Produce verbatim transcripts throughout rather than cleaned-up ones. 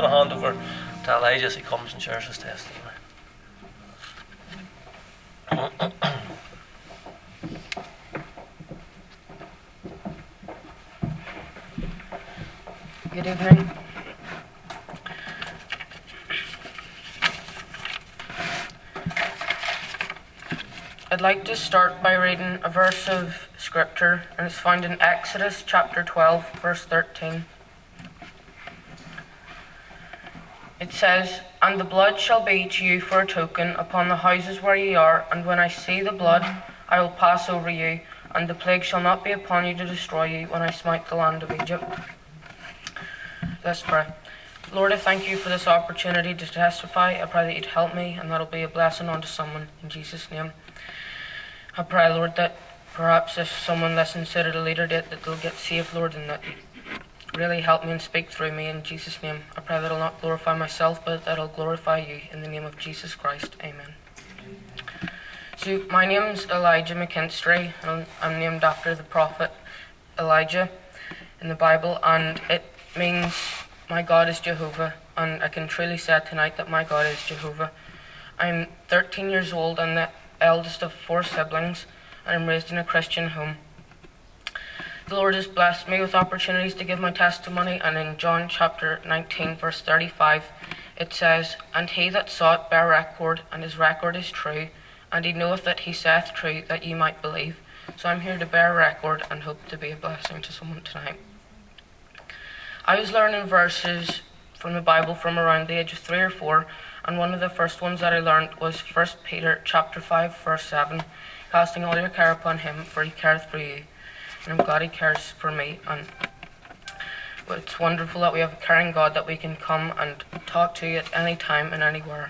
going to hand over to Elijah as he comes and shares his testimony. Good evening. I'd like to start by reading a verse of scripture, and it's found in Exodus chapter twelve, verse thirteen. It says, "And the blood shall be to you for a token upon the houses where ye are, and when I see the blood, I will pass over you, and the plague shall not be upon you to destroy you when I smite the land of Egypt." Let's pray. Lord, I thank you for this opportunity to testify. I pray that you'd help me, and that'll be a blessing unto someone, in Jesus' name. I pray, Lord, that perhaps if someone listens to it at a later date, that they'll get saved, Lord, and that you really help me and speak through me in Jesus' name. I pray that I'll not glorify myself, but that I'll glorify you in the name of Jesus Christ. Amen. So, my name's Elijah McKinstry, and I'm named after the prophet Elijah in the Bible, and it means my God is Jehovah, and I can truly say tonight that my God is Jehovah. I'm thirteen years old and the eldest of four siblings, and I'm raised in a Christian home. The Lord has blessed me with opportunities to give my testimony, and in John chapter nineteen, verse thirty-five, it says, "And he that sought bare record, and his record is true, and he knoweth that he saith true, that ye might believe." So I'm here to bear record and hope to be a blessing to someone tonight. I was learning verses from the Bible from around the age of three or four, and one of the first ones that I learned was First Peter chapter five, verse seven, "Casting all your care upon him, for he careth for you." And I'm glad he cares for me, and it's wonderful that we have a caring God that we can come and talk to at any time and anywhere.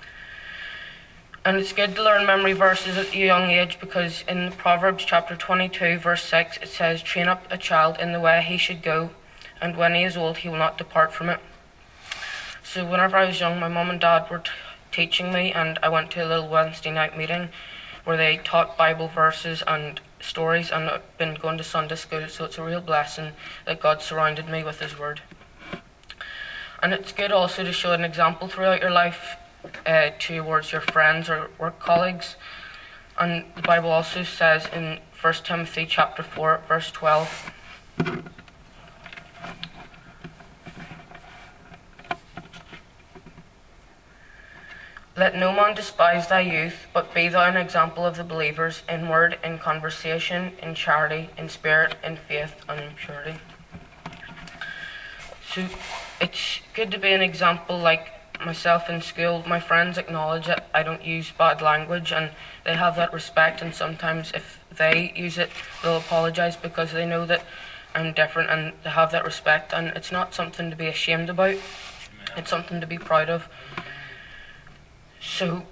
And it's good to learn memory verses at a young age, because in Proverbs chapter twenty-two, verse six, it says, "Train up a child in the way he should go, and when he is old, he will not depart from it." So whenever I was young, my mum and dad were t- teaching me, and I went to a little Wednesday night meeting where they taught Bible verses and stories, and I've been going to Sunday school, so it's a real blessing that God surrounded me with his word. And it's good also to show an example throughout your life uh, towards your friends or work colleagues. And the Bible also says in First Timothy chapter four, verse twelve, "Let no man despise thy youth, but be thou an example of the believers in word, in conversation, in charity, in spirit, in faith, and in purity." So it's good to be an example. Like myself in school, my friends acknowledge it. I don't use bad language, and they have that respect, and sometimes if they use it, they'll apologise because they know that I'm different, and they have that respect, and it's not something to be ashamed about. It's something to be proud of. So,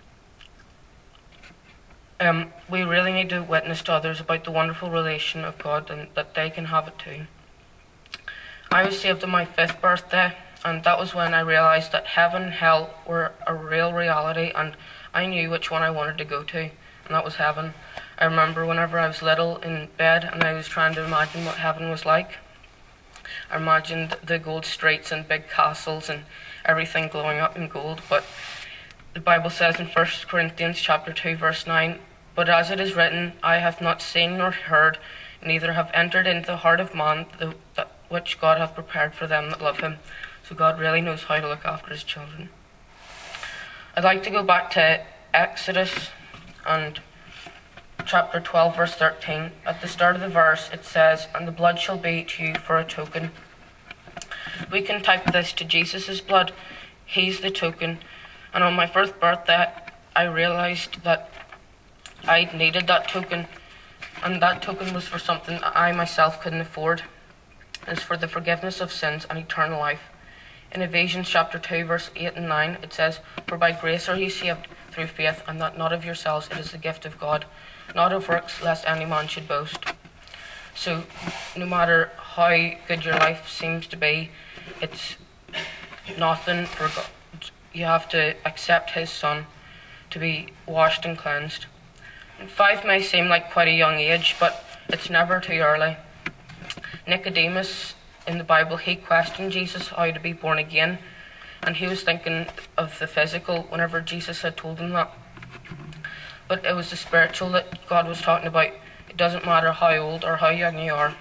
um, we really need to witness to others about the wonderful relation of God, and that they can have it too. I was saved on my fifth birthday, and that was when I realised that heaven and hell were a real reality, and I knew which one I wanted to go to, and that was heaven. I remember whenever I was little in bed and I was trying to imagine what heaven was like, I imagined the gold streets and big castles and everything glowing up in gold, but the Bible says in First Corinthians chapter two, verse nine, "But as it is written, I have not seen nor heard, neither have entered into the heart of man, the, that which God hath prepared for them that love him." So God really knows how to look after his children. I'd like to go back to Exodus and chapter twelve, verse thirteen. At the start of the verse, it says, "And the blood shall be to you for a token." We can type this to Jesus' blood. He's the token. And on my first birthday, I realised that I needed that token. And that token was for something I myself couldn't afford. It's for the forgiveness of sins and eternal life. In Ephesians chapter two, verse eight and nine, it says, "For by grace are ye saved through faith, and that not of yourselves, it is the gift of God, not of works, lest any man should boast." So, no matter how good your life seems to be, it's nothing for God. You have to accept his Son to be washed and cleansed. And five may seem like quite a young age, but it's never too early. Nicodemus in the Bible, he questioned Jesus how to be born again, and he was thinking of the physical whenever Jesus had told him that. But it was the spiritual that God was talking about. It doesn't matter how old or how young you are.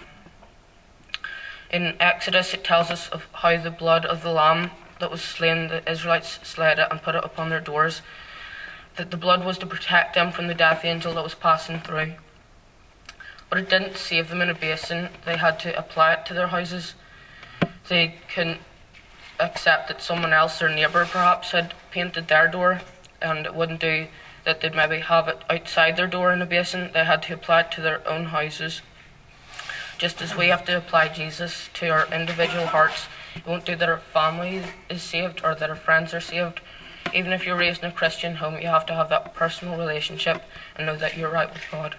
In Exodus, it tells us of how the blood of the lamb that was slain, the Israelites slayed it and put it upon their doors, that the blood was to protect them from the death angel that was passing through. But it didn't save them in a basin. They had to apply it to their houses. They couldn't accept that someone else, their neighbour perhaps, had painted their door, and it wouldn't do that they'd maybe have it outside their door in a basin. They had to apply it to their own houses. Just as we have to apply Jesus to our individual hearts, it won't do that our family is saved or that our friends are saved. Even if you're raised in a Christian home, you have to have that personal relationship and know that you're right with God.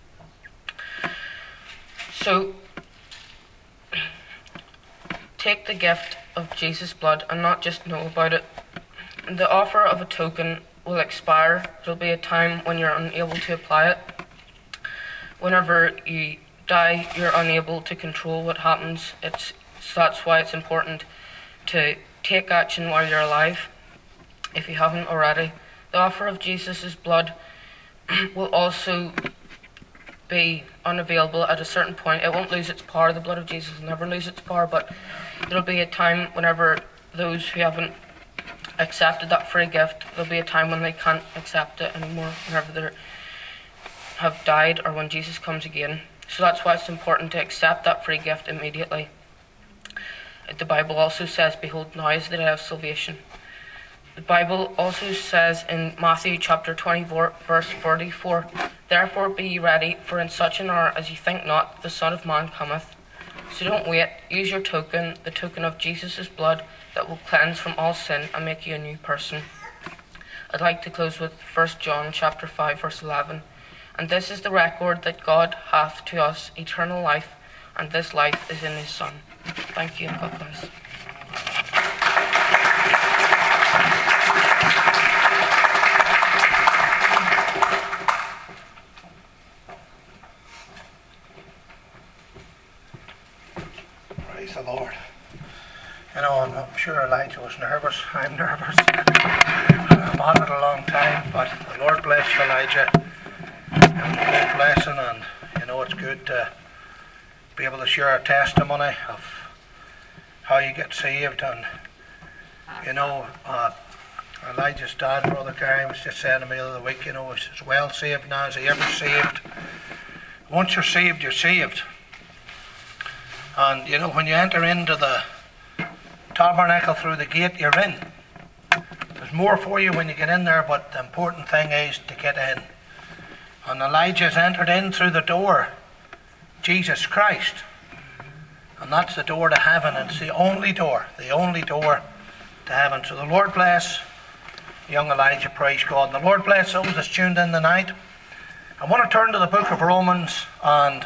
So, take the gift of Jesus' blood and not just know about it. The offer of a token will expire. There'll be a time when you're unable to apply it. Whenever you die, you're unable to control what happens. It's so that's why it's important to take action while you're alive, if you haven't already. The offer of Jesus' blood will also be unavailable at a certain point. It won't lose its power. The blood of Jesus will never lose its power, but there'll be a time whenever those who haven't accepted that free gift, there'll be a time when they can't accept it anymore, whenever they have died or when Jesus comes again. So that's why it's important to accept that free gift immediately. The Bible also says, "Behold, now is the day of salvation." The Bible also says in Matthew chapter twenty-four, verse forty-four, "Therefore be ye ready, for in such an hour as ye think not, the Son of Man cometh." So don't wait. Use your token, the token of Jesus' blood that will cleanse from all sin and make you a new person. I'd like to close with First John chapter five, verse eleven. "And this is the record that God hath to us eternal life, and this life is in his Son." Thank you, and God bless. Praise the Lord. You know, I'm, I'm sure Elijah was nervous. I'm nervous. I've had it a long time, but the Lord bless you, Elijah. It was a great blessing, and you know, it's good to be able to share a testimony of how you get saved. And you know, uh, Elijah's dad, Brother Gary, was just saying to me the other week, you know, he's as well saved now as he ever saved. Once you're saved, you're saved. And you know, when you enter into the tabernacle through the gate, you're in. There's more for you when you get in there, but the important thing is to get in. And Elijah's entered in through the door, Jesus Christ. And that's the door to heaven. It's the only door, the only door to heaven. So the Lord bless young Elijah, praise God. And the Lord bless those that's tuned in tonight. I want to turn to the book of Romans, and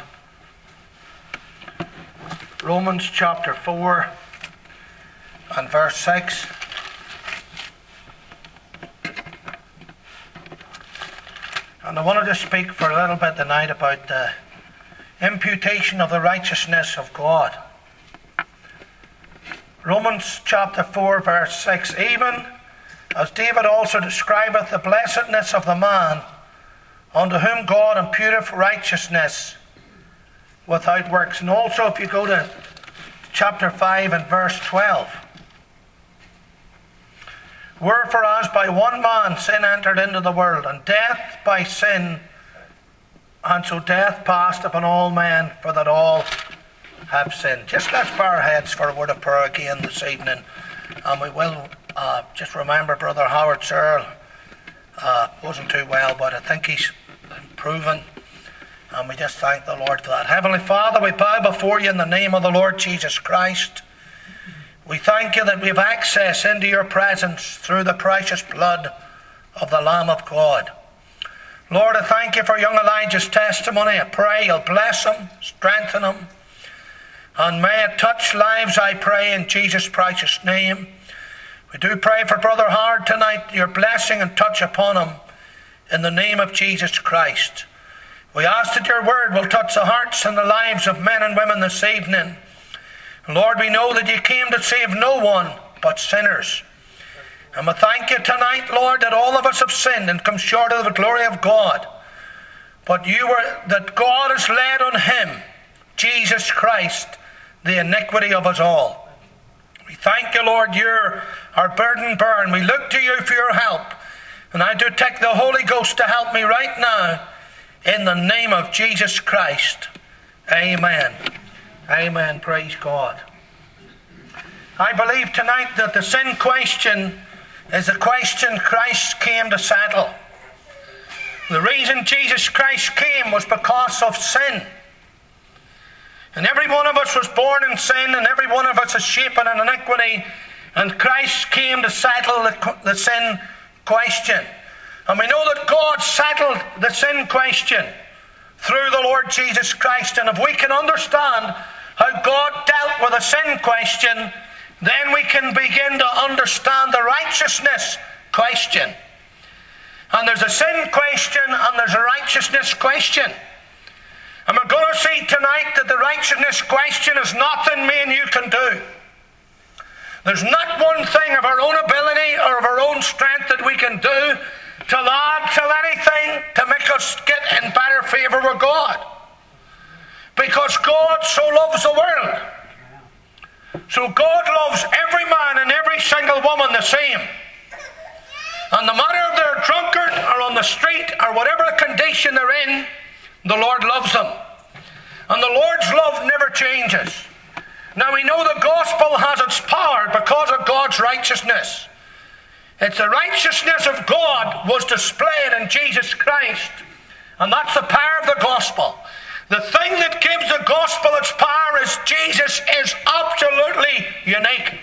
Romans chapter four and verse six. And I want to just speak for a little bit tonight about the imputation of the righteousness of God. Romans chapter four, verse six. "Even as David also describeth the blessedness of the man, unto whom God imputeth righteousness without works." And also, if you go to chapter five and verse twelve. "Wherefore as by one man sin entered into the world, and death by sin, and so death passed upon all men, for that all have sinned." Just let's bow our heads for a word of prayer again this evening. And we will uh, just remember Brother Howard Searle. Uh, wasn't too well, but I think he's improving. And we just thank the Lord for that. Heavenly Father, we bow before you in the name of the Lord Jesus Christ. We thank you that we have access into your presence through the precious blood of the Lamb of God. Lord, I thank you for young Elijah's testimony. I pray you'll bless him, strengthen him, and may it touch lives, I pray, in Jesus' precious name. We do pray for Brother Howard tonight, your blessing and touch upon him in the name of Jesus Christ. We ask that your word will touch the hearts and the lives of men and women this evening. Lord, we know that you came to save no one but sinners. And we thank you tonight, Lord, that all of us have sinned and come short of the glory of God. But you were, that God has laid on him, Jesus Christ, the iniquity of us all. We thank you, Lord, you're our burden bearer, and we look to you for your help. And I do take the Holy Ghost to help me right now, in the name of Jesus Christ. Amen. Amen. Praise God. I believe tonight that the sin question is the question Christ came to settle. The reason Jesus Christ came was because of sin. And every one of us was born in sin, and every one of us is shapen in iniquity. And Christ came to settle the, the sin question. And we know that God settled the sin question through the Lord Jesus Christ. And if we can understand how God dealt with the sin question, then we can begin to understand the righteousness question. And there's a sin question and there's a righteousness question. And we're going to see tonight that the righteousness question is nothing me and you can do. There's not one thing of our own ability or of our own strength that we can do to add to anything to make us get in better favour with God. Because God so loves the world. So God loves every man and every single woman the same. And no matter if they're drunkard or on the street or whatever condition they're in, the Lord loves them. And the Lord's love never changes. Now we know the gospel has its power because of God's righteousness. It's the righteousness of God was displayed in Jesus Christ. And that's the power of the gospel. The thing that gives the gospel its power is Jesus is absolutely unique.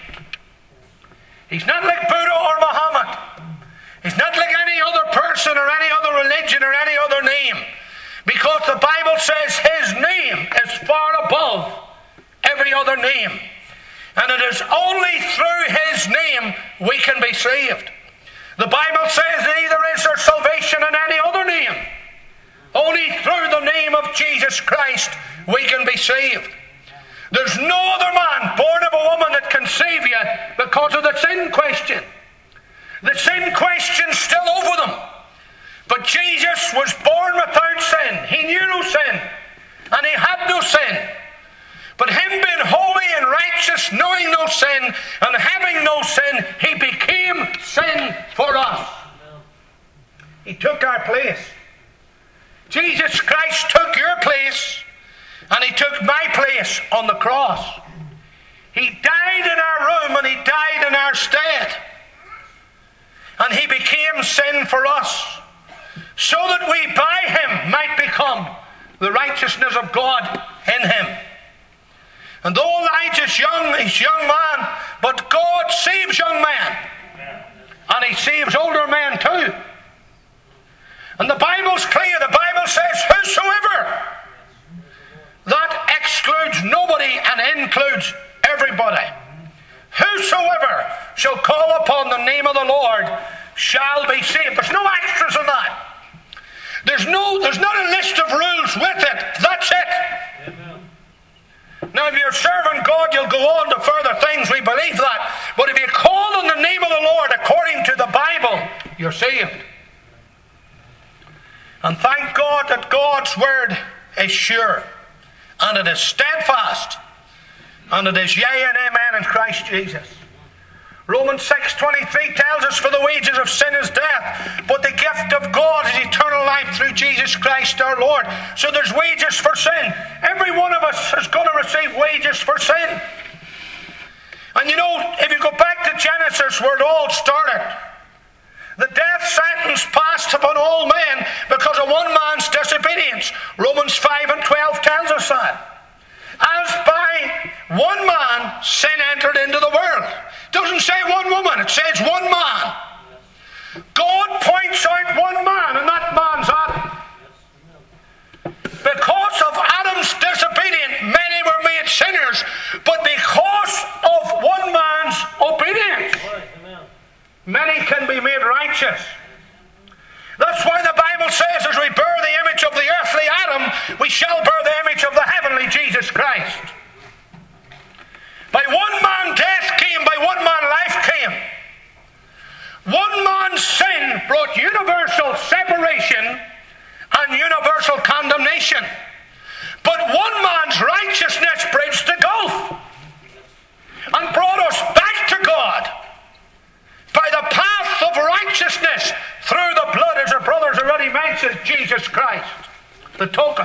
He's not like Buddha or Muhammad. He's not like any other person or any other religion or any other name. Because the Bible says his name is far above every other name. And it is only through his name we can be saved. The Bible says neither is there salvation in any other name. Only through the name of Jesus Christ we can be saved. There's no other man born of a woman that can save you because of the sin question. The sin question's still over them. But Jesus was born without sin. He knew no sin. And he had no sin. But him being holy and righteous, knowing no sin, and having no sin, he became sin for us. He took our place. Jesus Christ took your place, and he took my place on the cross. He died in our room, and he died in our stead. And he became sin for us, so that we by him might become the righteousness of God in him. And though Elijah's young, he's a young man, but God saves young men. And he saves older men too. And the Bible's clear. The Bible says, whosoever. That excludes nobody and includes everybody. Whosoever shall call upon the name of the Lord shall be saved. There's no extras in that. There's no, there's not a list of rules with it. That's it. Amen. Now, if you're serving God, you'll go on to further things. We believe that. But if you call on the name of the Lord according to the Bible, you're saved. And thank God that God's word is sure. And it is steadfast. And it is yea and amen in Christ Jesus. Romans six twenty-three tells us, for the wages of sin is death, but the gift of God is eternal life through Jesus Christ our Lord. So there's wages for sin. Every one of us is going to receive wages for sin. And you know, if you go back to Genesis where it all started, the death sentence passed upon all men because of one man's disobedience. Romans five and twelve tells us that. As by one man sin entered into the world. It doesn't say one woman, it says one man. God points out one man, and that man's Adam. Because of Adam's disobedience, many were made sinners, but because of one man's obedience, many can be made righteous. That's why the Bible says, as we bear the image of the earthly Adam, we shall bear the image of the heavenly Jesus Christ. By one man death came, by one man life came. One man's sin brought universal separation and universal condemnation. But one man's righteousness bridged the gulf and brought us back to God by the path of righteousness through the blood, as our brothers already mentioned, Jesus Christ, the token.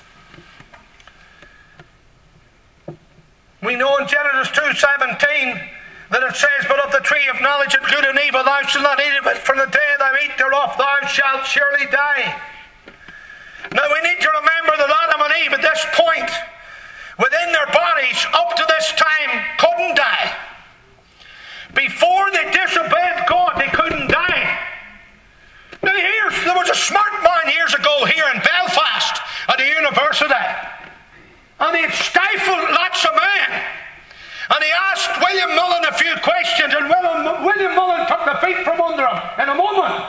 We know in Genesis two seventeen that it says, but of the tree of knowledge of good and evil thou shalt not eat of it, from the day thou eat thereof thou shalt surely die. Now we need to remember that Adam and Eve at this point, within their bodies, up to this time, couldn't die. Before they disobeyed God, they couldn't die. Now here's, there was a smart man years ago here in Belfast at a university, and he had stifled lots of men. And he asked William Mullen a few questions, and William, William Mullen took the feet from under him in a moment.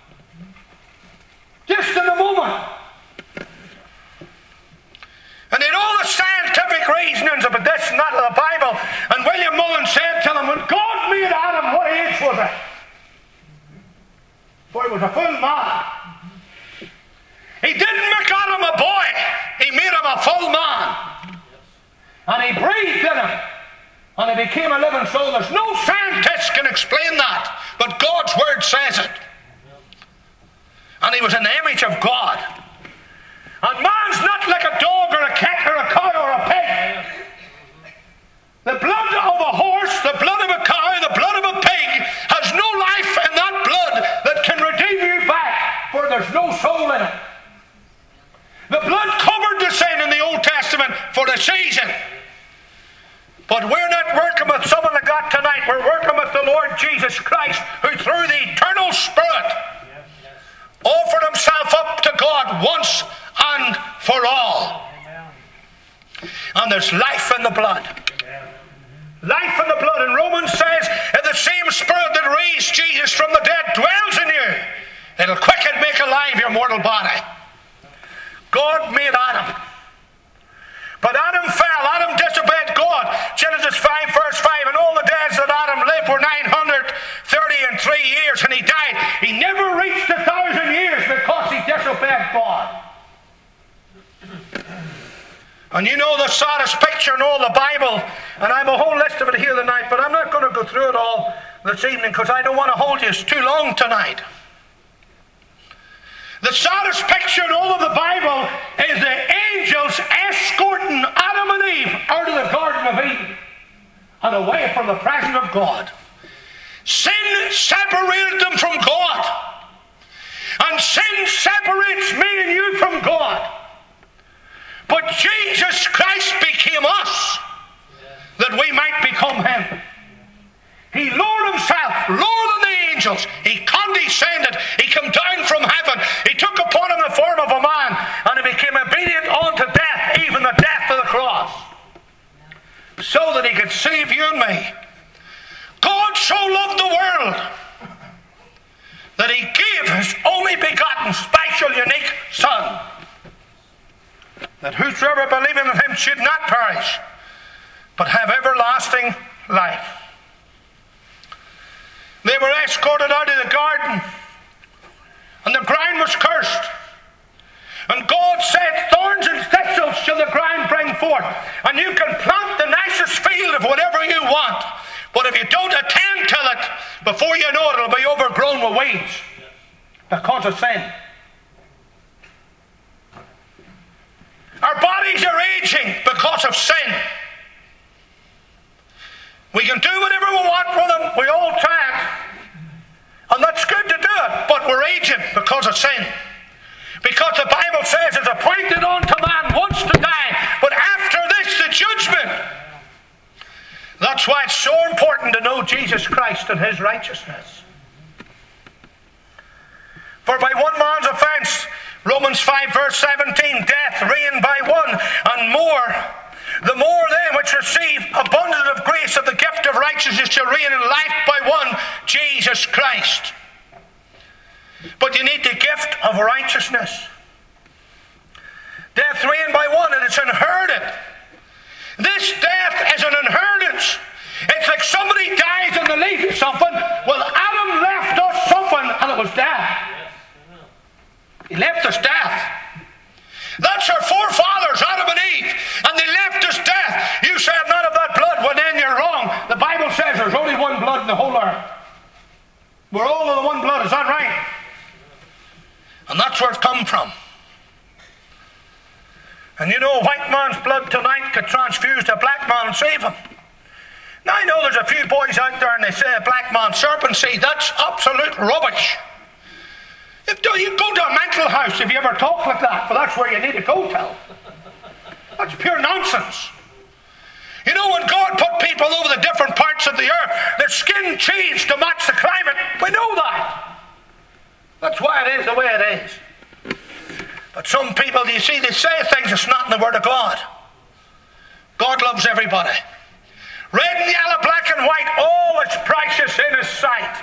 Just in a moment. And he had all the scientific reasonings about this and that of the Bible. And William Mullen said to them, when God made Adam, what age was it? For he was a full man. He didn't make Adam a boy. He made him a full man. And he breathed in him. And he became a living soul. There's no scientist can explain that, but God's word says it. And he was in the image of God. And man's not like a dog or a cat or a cow or a pig. The blood of a horse, the blood of a cow, the blood of a pig has no life in that blood that can redeem you back, for there's no soul in it. The blood covered the sin in the Old Testament for the season. But we're not working with someone like that tonight. We're working with the Lord Jesus Christ, who through the eternal Spirit offered himself up to God once and for all. And there's life in the blood. Life in the blood. And Romans says, if the same Spirit that raised Jesus from the dead dwells in you, it'll quicken, make alive your mortal body. God made Adam. But Adam fell. Adam disobeyed God. Genesis five verse five, and all the days that Adam lived were nine hundred thirty and three years, and he died. He never reached a thousand years because he disobeyed God. And you know the saddest picture in all the Bible, and I have a whole list of it here tonight, but I'm not going to go through it all this evening because I don't want to hold you too long tonight. The saddest picture in all of the Bible is the angels escorting Adam and Eve out of the Garden of Eden and away from the presence of God. Sin separated them from God. And sin separates me and you from God. But Jesus Christ became us that we might become him. He lowered himself, lower than the angels. He condescended. He came down from heaven. He took upon him the form of a man, and he became obedient unto death, even the death of the cross, so that he could save you and me. God so loved the world that he gave his only begotten, special, unique Son, that whosoever believeth in him should not perish, but have everlasting life. They were escorted out of the garden, and the ground was cursed. And God said, thorns and thistles shall the ground bring forth. And you can plant the nicest field of whatever you want, but if you don't attend to it, before you know it, it'll be overgrown with weeds because of sin. Our bodies are aging because of sin. We can do whatever we want with them. We all try it. And that's good to do it. But we're aging because of sin. Because the Bible says it's appointed unto man once to die, but after this the judgment. That's why it's so important to know Jesus Christ and his righteousness. For by one man's offense, Romans five verse seventeen, death reigned by one, and more, the more they which receive abundance of grace of the gift of righteousness shall reign in life by one, Jesus Christ. But you need the gift of righteousness. Death reigned by one, and it's inherited. This death is an inheritance. It's like somebody dies and they leave you something. Well, Adam left us something, and it was death. He left us death. That's our forefathers, Adam and Eve, and they left us death. You said none of that blood. Well, then you're wrong. The Bible says there's only one blood in the whole earth. We're all of the one blood. Is that right? And that's where it come from. And you know, a white man's blood tonight could transfuse to a black man and save him. Now, I know there's a few boys out there and they say a black man's serpent seed. That's absolute rubbish. If you go to a mental house if you ever talk like that, but that's where you need to go to. That's pure nonsense. You know, when God put people over the different parts of the earth, their skin changed to match the climate. We know that. That's why it is the way it is. But some people, you see, they say things that's not in the Word of God. God loves everybody. Red and yellow, black and white, all is precious in His sight.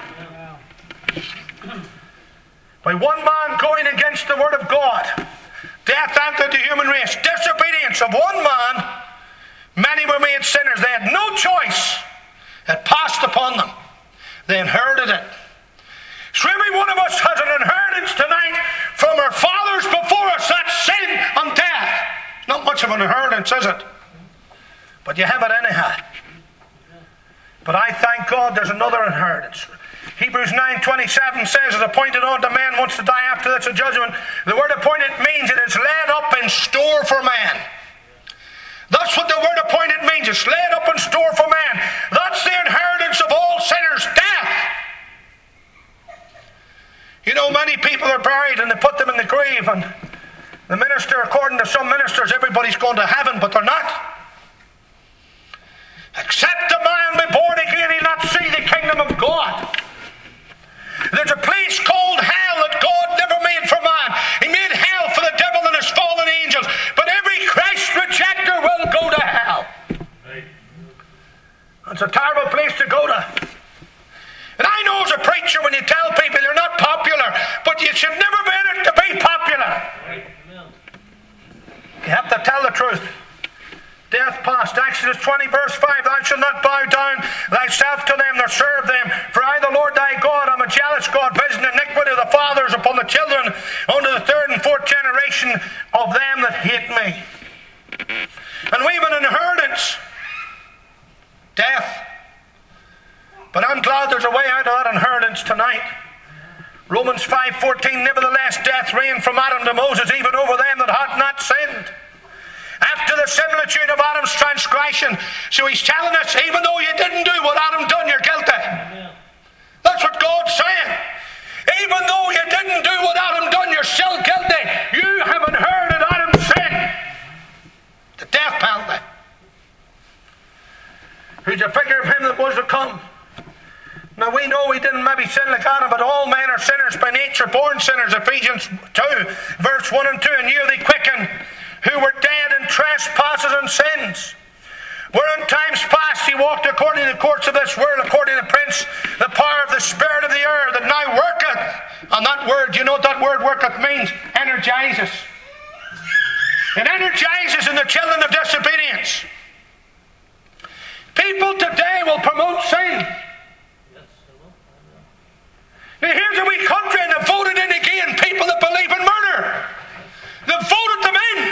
By one man going against the Word of God, death entered the human race. Disobedience of one man, many were made sinners. They had no choice. It passed upon them. They inherited it. So every one of us has an inheritance tonight from our fathers before us. That's sin and death. It's not much of an inheritance, is it? But you have it anyhow. But I thank God there's another inheritance. Hebrews nine twenty-seven says, "It is appointed unto man once to die, after that's a judgment." The word appointed means it is laid up in store for man. That's what the word appointed means. It's laid up in store for man. That's the inheritance of all sinners, death. You know, many people are buried and they put them in the grave, and the minister, according to some ministers, everybody's going to heaven, but they're not. Except a man be born again, he'll not see the kingdom of God. There's a place called hell that God never made for man. He made hell for the devil and his fallen angels. But every Christ rejecter will go to hell. It's a terrible place to go to. And I know as a preacher, when you tell people you're not popular, but you should never be in it to be popular. You have to tell the truth. Death past. Exodus twenty verse five, "Thou shalt not bow down thyself to them nor serve them. For I, the Lord thy God, am a jealous God, visiting iniquity of the fathers upon the children, unto the third and fourth generation of them that hate me." And we have an inheritance. Death. But I'm glad there's a way out of that inheritance tonight. Romans five fourteen, "Nevertheless death reigned from Adam to Moses, even over them that had not sinned, after the similitude of Adam's transgression." So he's telling us, even though you didn't do what Adam done, you're guilty. Yeah. That's what God's saying. Even though you didn't do what Adam done, you're still guilty. You have inherited Adam's sin. The death penalty. Who's a figure of him that was to come. Now we know we didn't maybe sin like Adam, but all men are sinners by nature, born sinners. Ephesians two, verse one and two, "And you they quicken, who were dead in trespasses and sins, where in times past he walked according to the course of this world, according to the prince, the power of the spirit of the air, that now worketh." And that word, you know what that word worketh means? Energizes. It energizes in the children of disobedience. People today will promote sin. Now here's a wee country and they've voted in again people that believe in murder. They've voted them in.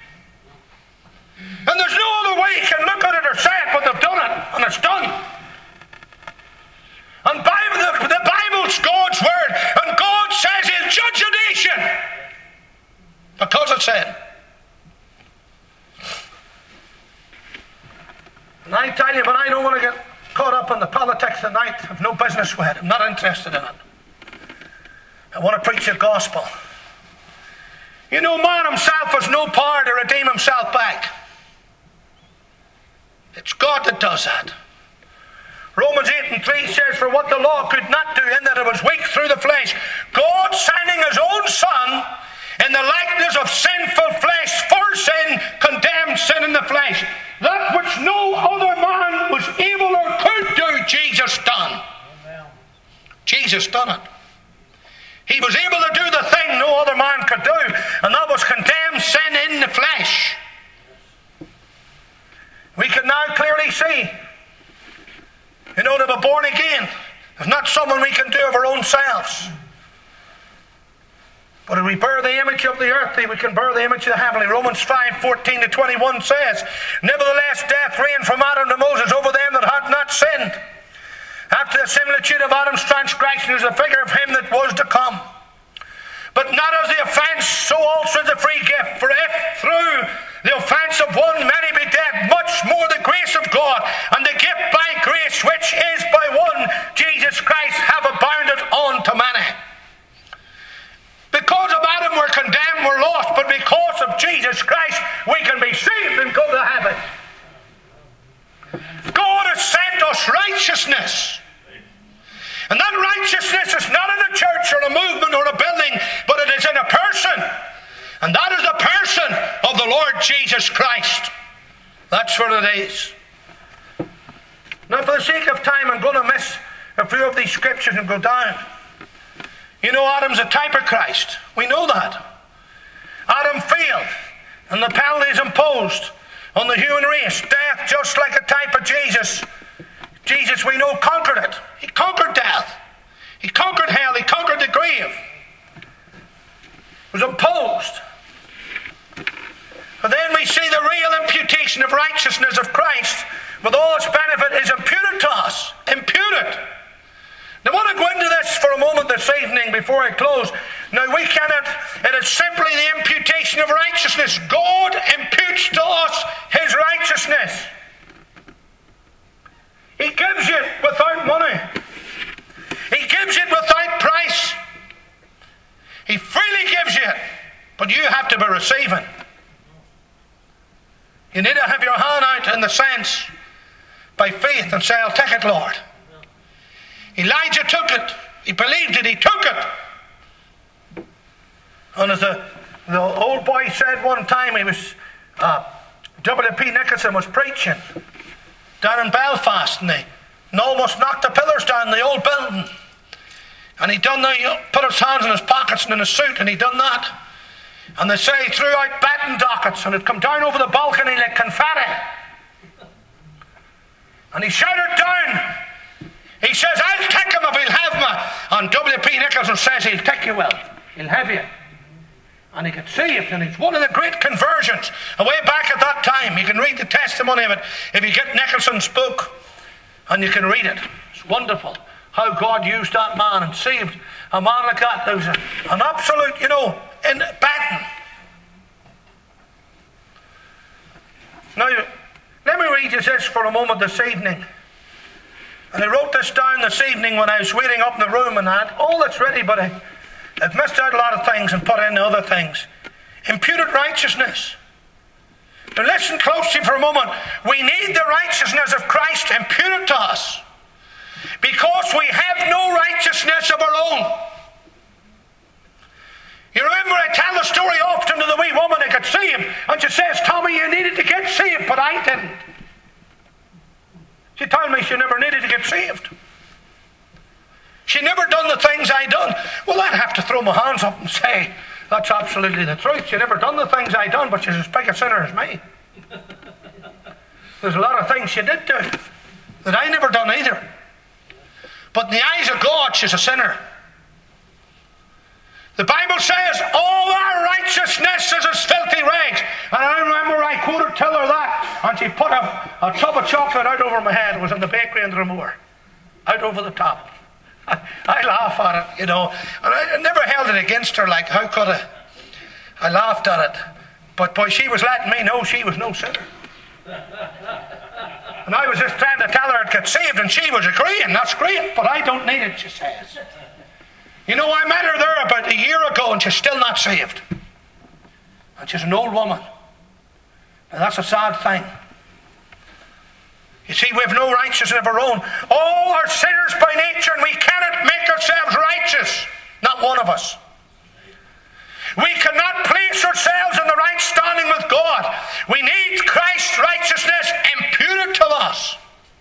And there's no other way you can look at it or say it, but they've done it, and it's done. And Bible, the, the Bible's God's word, and God says He'll judge a nation because of sin. And I tell you, but I don't want to get caught up in the politics tonight. I've no business with it. I'm not interested in it. I want to preach the gospel. You know, man himself has no power to redeem himself back. It's God that does that. Romans eight and three says, "For what the law could not do, in that it was weak through the flesh, God sending His own Son in the likeness of sinful flesh for sin, condemned sin in the flesh. That which no other man was able or could do, Jesus done." Amen. Jesus done it. He was able to do the thing no other man could do, and that was condemn sin in the flesh. now clearly see. You know, to be born again is not something we can do of our own selves. But if we bear the image of the earthly, we can bear the image of the heavenly. Romans five, fourteen to twenty-one says, Nevertheless, death reigned from Adam to Moses over them that had not sinned. After the similitude of Adam's transgression is a figure of him that was to come. But not as the offence, so also is the free gift. For if through the offence of one many be dead, much more the grace of God and the gift by grace which is by one, Jesus Christ, have abounded on to many. Because of Adam we're condemned, we're lost, but because of Jesus Christ we can be saved and go to heaven. God has sent us righteousness. And that righteousness is not in a church or a movement or a building, but it is in a person. And that is the person of the Lord Jesus Christ. That's what it is. Now, for the sake of time, I'm going to miss a few of these scriptures and go down. You know, Adam's a type of Christ. We know that. Adam failed, and the penalty is imposed on the human race. Death, just like a type of Jesus. Jesus, we know, conquered it. He conquered death. He conquered hell. He conquered the grave. It was imposed. But then we see the real imputation of righteousness of Christ with all its benefit is imputed to us. Imputed. Now I want to go into this for a moment this evening before I close. Now we cannot, it is simply the imputation of righteousness. God imputes to us His righteousness. He gives it without money. He gives it without price. He freely gives it, but you have to be receiving. You need to have your hand out in the sense by faith and say, I'll take it, Lord. Elijah took it. He believed it. He took it. And as the, the old boy said one time, he was, uh, W P Nicholson was preaching down in Belfast, and they and almost knocked the pillars down in the old building. And he done that, he put his hands in his pockets and in his suit, and he done that. And they say he threw out betting dockets, and it come down over the balcony like confetti. And he shouted down, he says, I'll take him if he'll have me. And W P Nicholson says, he'll take you well. He'll have you. And he got saved, and it's one of the great conversions. And way back at that time, you can read the testimony of it if you get Nicholson's book, and you can read it. It's wonderful how God used that man and saved a man like that. There was a, an absolute, you know, in betting. Now, let me read you this for a moment this evening. And I wrote this down this evening when I was waiting up in the room, and I had all that's ready, but I, I've missed out a lot of things and put in the other things. Imputed righteousness. Now listen closely for a moment. We need the righteousness of Christ imputed to us because we have no righteousness of our own. You remember I tell the story often to the wee woman that got saved, and she says, Tommy, you needed to get saved, but I didn't. She told me she never needed to get saved. She never done the things I done. Well, I'd have to throw my hands up and say, that's absolutely the truth. She never done the things I done, but she's as big a sinner as me. There's a lot of things she did do that I never done either. But in the eyes of God, she's a sinner. The Bible says, all our righteousness is as filthy rags. And I remember I quoted tell her that, and she put a, a tub of chocolate out over my head. It was in the bakery in Dromore. Out over the top. I, I laugh at it, you know. And I, I never held it against her, like, how could I? I laughed at it. But boy, she was letting me know she was no sinner. And I was just trying to tell her I'd get saved, and she was agreeing. That's great, but I don't need it, she says. You know, I met her there about a year ago, and she's still not saved. And she's an old woman. Now, that's a sad thing. You see, we have no righteousness of our own. All are sinners by nature, and we cannot make ourselves righteous. Not one of us. We cannot place ourselves in the right standing with God. We need Christ's righteousness imputed to us.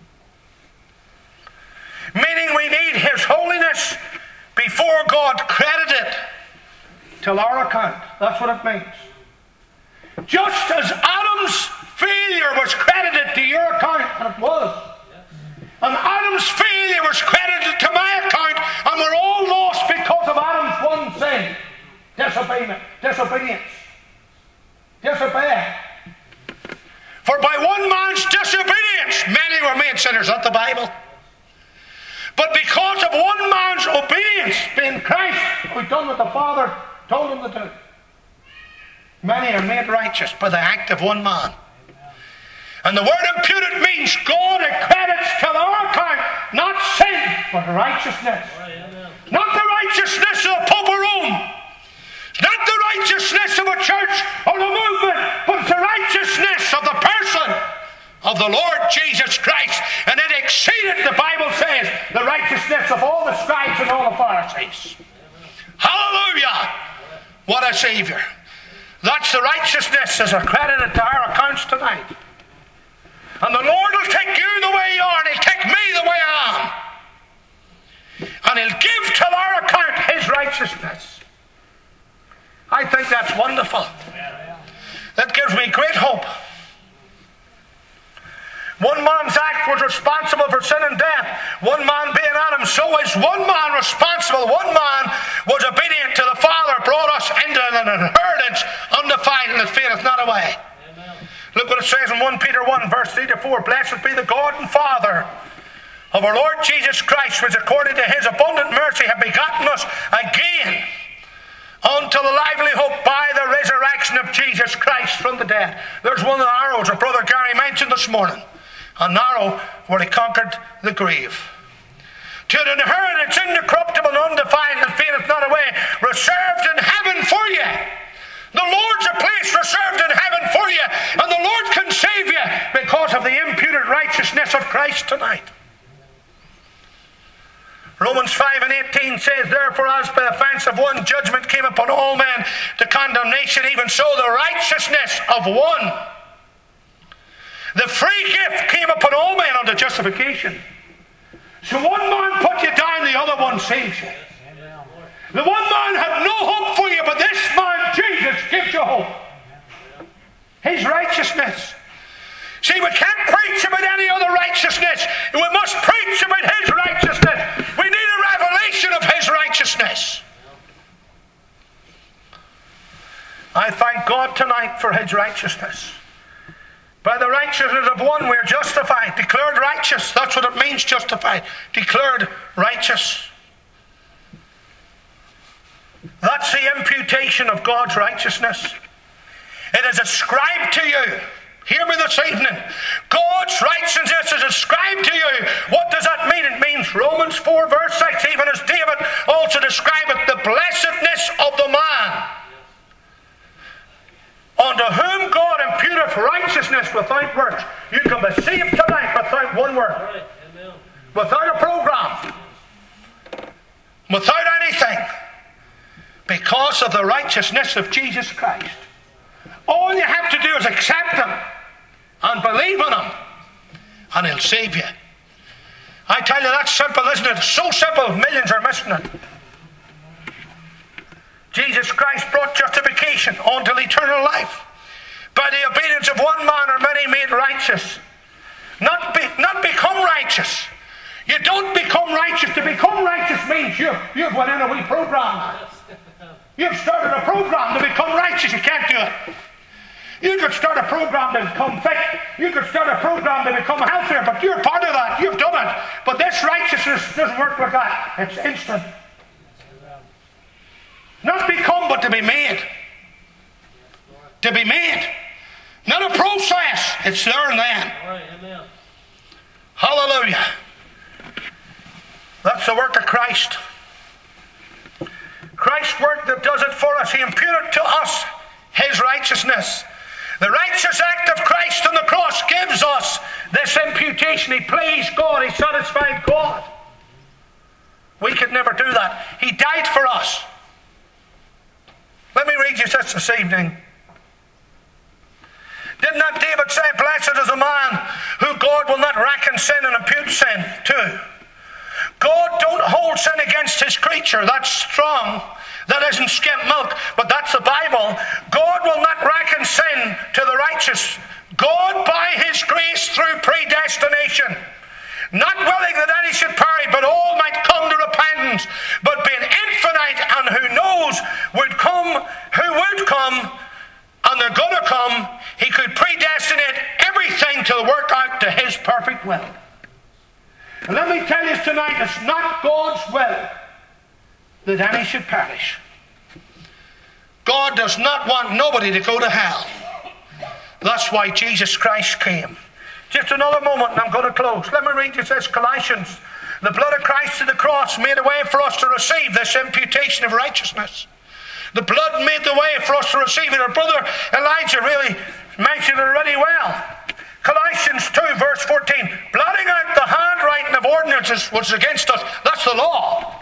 Meaning we need His holiness before God credited to our account. That's what it means. Just as Adam's failure was credited to your account, and it was. And Adam's failure was credited to my account, and we're all lost because of Adam's one sin. Disobedience. Disobedience. Disobey. For by one man's disobedience, many were made sinners. That's the Bible. But because of one man's obedience, being Christ, who done what the Father told him to do, many are made righteous by the act of one man. And the word imputed means God accredits to our account not sin, but righteousness. Not the righteousness of the Pope of Rome. Not the righteousness of a church or a movement, but the righteousness of the person of the Lord Jesus Christ. And it exceeded, the Bible says, the righteousness of all the scribes and all the Pharisees. Hallelujah! What a Saviour. That's the righteousness as accredited to our accounts tonight. And the Lord will take you the way you are, and He'll take me the way I am. And He'll give to our account His righteousness. I think that's wonderful. That gives me great hope. One man's act was responsible for sin and death. One man being Adam, so is one man responsible. One man was obedient to the Father, brought us into an inheritance undefiled and that fadeth not away. Amen. Look what it says in First Peter one, verse three to four. Blessed be the God and Father of our Lord Jesus Christ, which according to His abundant mercy have begotten us again unto the lively hope by the resurrection of Jesus Christ from the dead. There's one of the arrows that Brother Gary mentioned this morning. An arrow where He conquered the grave. To an inheritance incorruptible and undefiled and fadeth not away, reserved in heaven for you. The Lord's a place reserved in heaven for you, and the Lord can save you because of the imputed righteousness of Christ tonight. Romans five and eighteen says, therefore as by the offence of one judgment came upon all men to condemnation, even so the righteousness of one, the free gift, came upon all men unto justification. So one man put you down, the other one saves you. The one man had no hope for you, but this man, Jesus, gives you hope. His righteousness. See, we can't preach about any other righteousness. We must preach about His righteousness. We need a revelation of His righteousness. I thank God tonight for His righteousness. By the righteousness of one we are justified, declared righteous. That's what it means, justified. Declared righteous. That's the imputation of God's righteousness. It is ascribed to you. Hear me this evening. God's righteousness is ascribed to you. What does that mean? It means Romans four verse six, even as David also described it, the blessedness of the man unto whom God imputeth righteousness without works. You can be saved tonight without one work. Right. Without a program. Without anything. Because of the righteousness of Jesus Christ. All you have to do is accept Him and believe in Him, and He'll save you. I tell you, that's simple, isn't it? It's so simple, millions are missing it. Jesus Christ brought justification unto eternal life. By the obedience of one man are many made righteous. Not, be, not become righteous. You don't become righteous. To become righteous means you, you've went in a wee program. You've started a program to become righteous. You can't do it. You could start a program to become fit. You could start a program to become healthier, but you're part of that. You've done it. But this righteousness doesn't work like that. It's instant. Not become, but to be made. To be made. Not a process. It's there and then. Right, amen. Hallelujah. That's the work of Christ. Christ's work that does it for us. He imputed to us His righteousness. The righteous act of Christ on the cross gives us this imputation. He pleased God. He satisfied God. We could never do that. He died for us. Let me read you this this evening. Did not David say, blessed is the man who God will not reckon sin and impute sin to? God don't hold sin against His creature. That's strong. That isn't skimmed milk, but that's the Bible. God will not reckon sin to the righteous. God, by His grace through predestination, not willing that any should perish, but all might come to repentance. But being infinite and who knows would come, who would come, and they're going to come, he could predestinate everything to work out to his perfect will. And let me tell you tonight, it's not God's will that any should perish. God does not want nobody to go to hell. That's why Jesus Christ came. Just another moment and I'm going to close. Let me read you this, Colossians. The blood of Christ to the cross made a way for us to receive this imputation of righteousness. The blood made the way for us to receive it. Our brother Elijah really mentioned it really well. Colossians two verse fourteen. Blotting out the handwriting of ordinances which is against us. That's the law.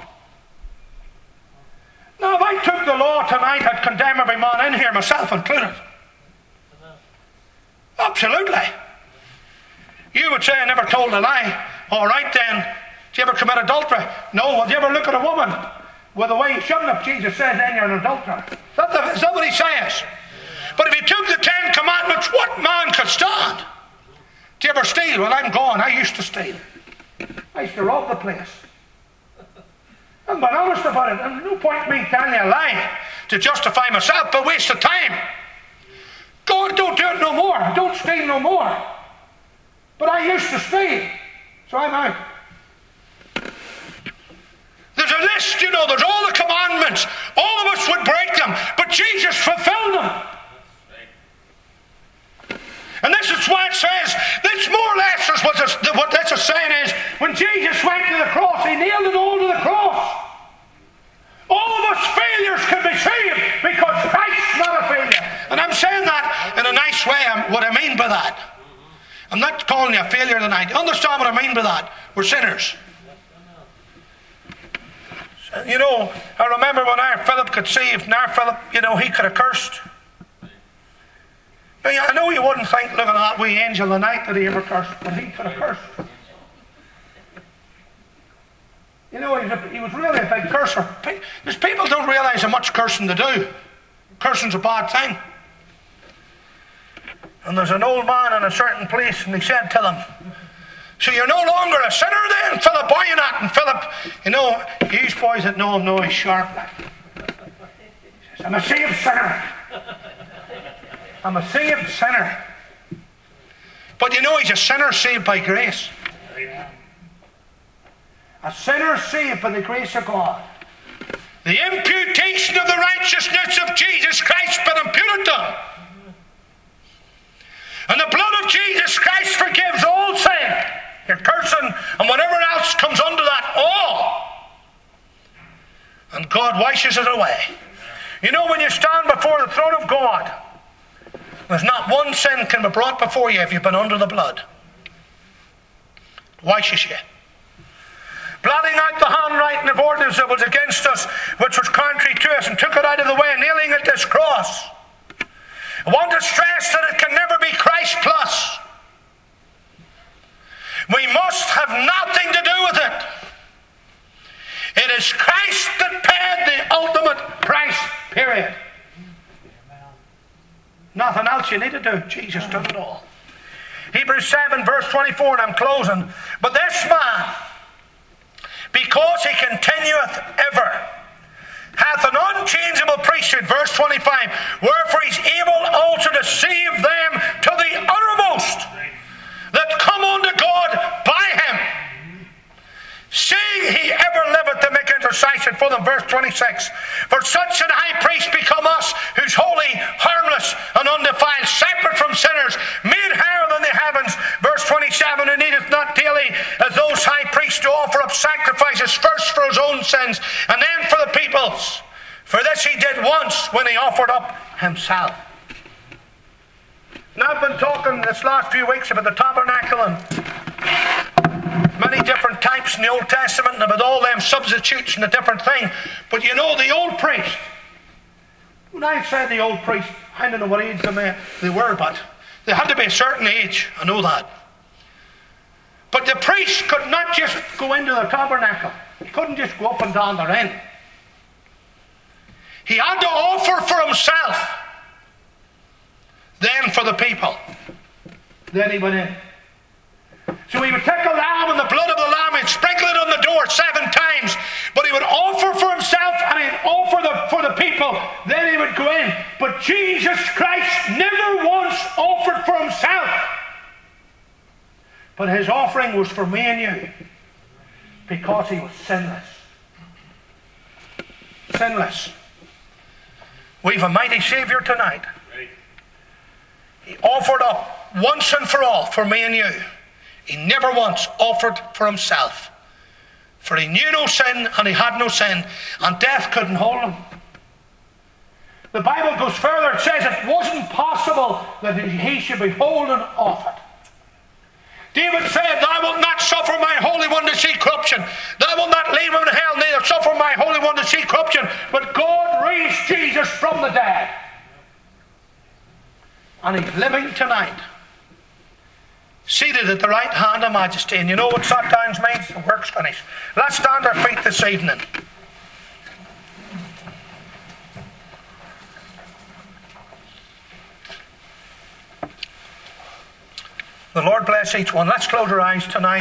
Now if I took the law tonight, I'd condemn every man in here, myself included. Absolutely. You would say I never told a lie. All right then. Did you ever commit adultery? No. Well, did you ever look at a woman with the way you shouldn't have? Jesus says then you're an adulterer. Is that, the, is that what he says? But if you took the Ten Commandments, what man could stand? Did you ever steal? Well, I'm gone. I used to steal. I used to rob the place. I'm being honest about it. There's no point in me telling you a lie to justify myself, but waste of time. God, don't do it no more. Don't steal no more. But I used to steal, so I'm out. There's a list, you know, there's all the commandments. All of us would break them, but Jesus fulfilled them. And this is why it says, this more or less is what this, what this is saying is, when Jesus went to the cross, he nailed it all to the cross. All of us failures can be saved because Christ's not a failure. And I'm saying that in a nice way, what I mean by that. I'm not calling you a failure tonight. Understand what I mean by that? We're sinners. You know, I remember when our Philip got saved, and our Philip, you know, he could have cursed. Now, I know you wouldn't think, looking at that wee angel the night, that he ever cursed, but he could have cursed. You know, he was, a, he was really a big curser. Because people don't realise how much cursing they do. Cursing's a bad thing. And there's an old man in a certain place, and he said to them, so you're no longer a sinner then, Philip, are you not? And Philip, you know, these boys that know him know he's sharp. He says, I'm a saved sinner. I'm a saved sinner. But you know, he's a sinner saved by grace. A sinner saved by the grace of God. The imputation of the righteousness of Jesus Christ been imputed to him. And the blood of Jesus Christ forgives all sin. Your cursing and whatever else comes under that, all. And God washes it away. You know, when you stand before the throne of God, there's not one sin can be brought before you if you've been under the blood. It washes you. Blotting out the handwriting of ordinance that was against us, which was contrary to us, and took it out of the way, nailing it to this cross. I want to stress that it can never be Christ plus. We must have nothing to do with it. It is Christ that paid the ultimate price, period. Nothing else you need to do. Jesus did it all. Hebrews seven verse twenty-four, and I'm closing. But this man, because he continueth ever, hath an unchangeable priesthood, verse twenty-five, wherefore he's able also to save them to the uttermost that come unto God by him, seeing he ever liveth to make intercession for them, verse twenty-six. For such an high priest become us, who's holy, harmless, and undefiled, separate from sinners, made higher than the heavens, verse twenty-seven, who needeth not daily as those high priests to offer up sacrifices, first for his own sins, and then for the people's. For this he did once, when he offered up himself. Now I've been talking this last few weeks about the tabernacle and many different types in the Old Testament, and about all them substitutes and the different thing. But you know, the old priest, when I said the old priest, I don't know what age they meant, they were, but they had to be a certain age, I know that. But the priest could not just go into the tabernacle. He couldn't just go up and down the ring. He had to offer for himself, then for the people. Then he went in. So he would take a lamb and the blood of the lamb and sprinkle it on the door seven times. But he would offer for himself and he'd offer the, for the people. Then he would go in. But Jesus Christ never once offered for himself. But his offering was for me and you. Because he was sinless. Sinless. We've a mighty Saviour tonight. He offered up once and for all for me and you. He never once offered for himself. For he knew no sin and he had no sin. And death couldn't hold him. The Bible goes further. It says it wasn't possible that he should be holden off it. David said, "Thou wilt not suffer my Holy One to see corruption. Thou wilt not leave him in hell, neither suffer my Holy One to see corruption." But God raised Jesus from the dead. And he's living tonight. Seated at the right hand of majesty. And you know what sat down means? The work's finished. Let's stand our feet this evening. The Lord bless each one. Let's close our eyes tonight.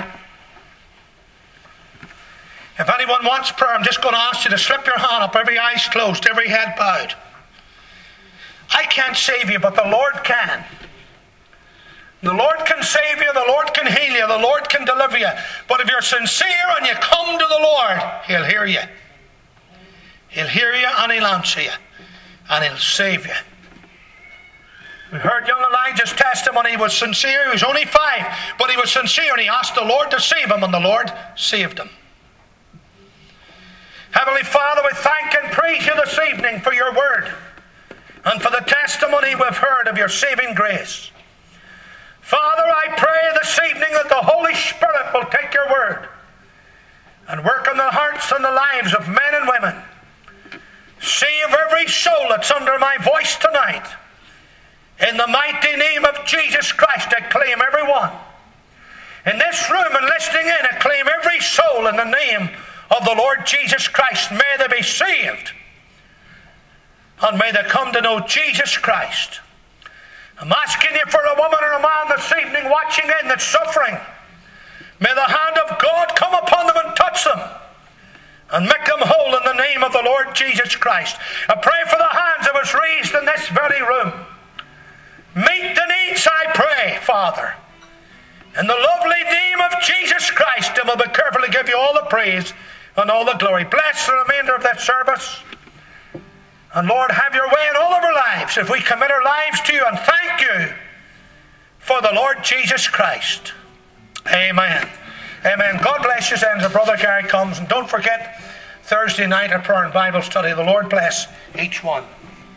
If anyone wants prayer, I'm just going to ask you to slip your hand up, every eye's closed, every head bowed. I can't save you, but the Lord can. The Lord can save you, the Lord can heal you, the Lord can deliver you. But if you're sincere and you come to the Lord, He'll hear you. He'll hear you and He'll answer you. And He'll save you. We heard young Elijah's testimony. He was sincere. He was only five, but he was sincere and he asked the Lord to save him, and the Lord saved him. Heavenly Father, we thank and praise you this evening for your word and for the testimony we've heard of your saving grace. Father, I pray this evening that the Holy Spirit will take your word and work in the hearts and the lives of men and women. Save every soul that's under my voice tonight. In the mighty name of Jesus Christ, I claim everyone in this room and listening in. I claim every soul in the name of the Lord Jesus Christ. May they be saved. And may they come to know Jesus Christ. I'm asking you for a woman or a man this evening watching in that's suffering. May the hand of God come upon them and touch them. And make them whole in the name of the Lord Jesus Christ. I pray for the hands that was raised in this very room. Meet the needs, I pray, Father. In the lovely name of Jesus Christ, and we'll be careful to give you all the praise and all the glory. Bless the remainder of that service. And Lord, have your way in all of our lives if we commit our lives to you. And thank you for the Lord Jesus Christ. Amen. Amen. God bless you, as our brother Gary comes. And don't forget, Thursday night our prayer and Bible study. The Lord bless each one.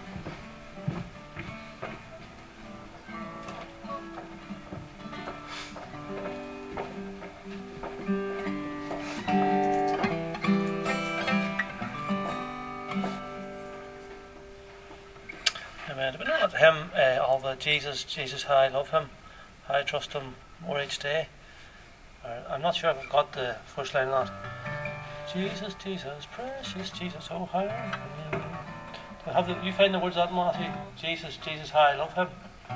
But not him, uh, all the Jesus, Jesus, how I love him, how I trust him more each day. Or, I'm not sure if I've got the first line or not. Jesus, Jesus, precious Jesus, oh how. Mm. Do have the, you find the words out, Matthew? Jesus, Jesus, how I love him.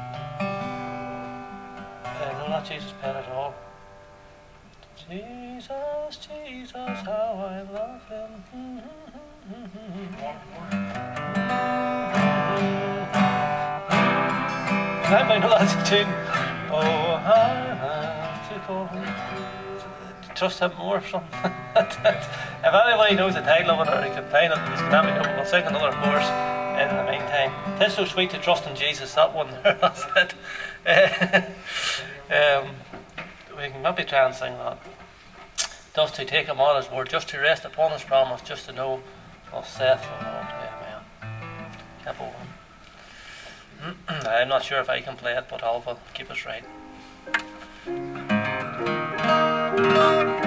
Uh, no, not Jesus Pet at all. Jesus, Jesus, how I love him. I might know that's a tune. Oh, I have to call him. Trust him more or something. If anybody knows the title of it or he can find it, please let me know. We'll sing another chorus in the meantime. Tis so sweet to trust in Jesus, that one there, that's it. um, we can maybe try and sing that. Just to take him on his word, just to rest upon his promise, just to know what saith the Lord. Amen. Keep on. I'm not sure if I can play it, but Alva, keep us right.